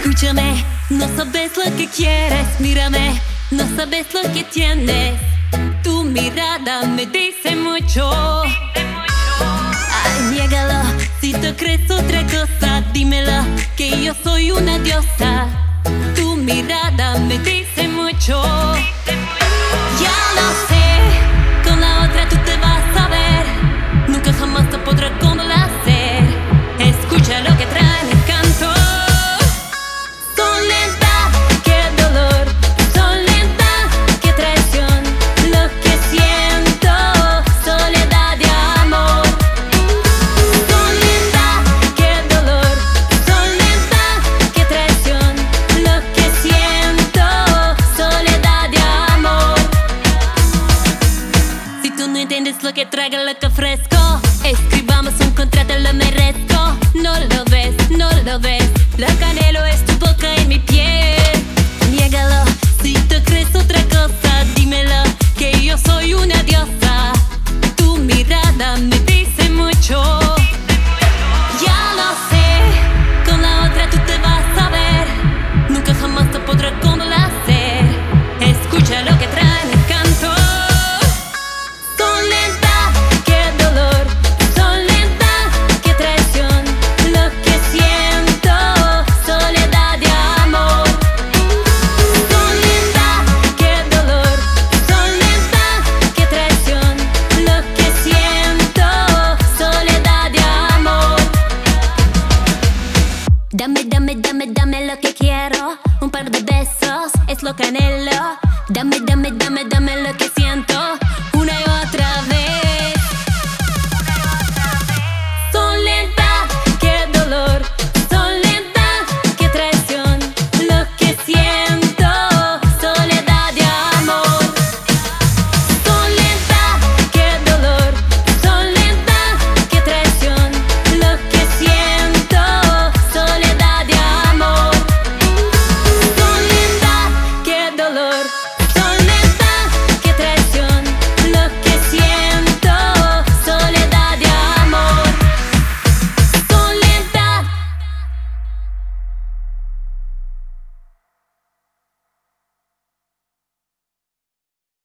Escúchame, no sabes lo que quieres, mírame, no sabes lo que tienes. Tu mirada me dice mucho. Ay, niégalo, si tú crees otra cosa, dímelo, que yo soy una diosa. Tu mirada me dice mucho. Ya lo sé, con la otra tú te vas a ver. Nunca jamás te podrá complacer. Escucha lo que trae mi canto. Soledad, qué dolor. Soledad, qué traición. Lo que siento, soledad de amor. Soledad, qué dolor. Soledad, qué traición. Lo que siento, soledad de amor. Si tú no entiendes lo que traigo, lo que ofrezco, escribamos un contrato, lo merezco. No lo ves, no lo ves. Lo que anhelo es tu boca en mi piel. Niégalo, si tú crees otra cosa, dímelo, que yo soy una diosa. Tu mirada me dice mucho. Ya lo sé, con la otra tú te vas a ver. Nunca jamás te podrá complacer. Escucha lo que trae mi canto. Soledad, qué dolor. Soledad, qué traición. Lo que siento, soledad de amor. Soledad, qué dolor. Soledad, qué traición. Lo que siento, soledad de amor. Dame, dame, dame, dame lo que quiero. Un par de besos es lo que anhelo.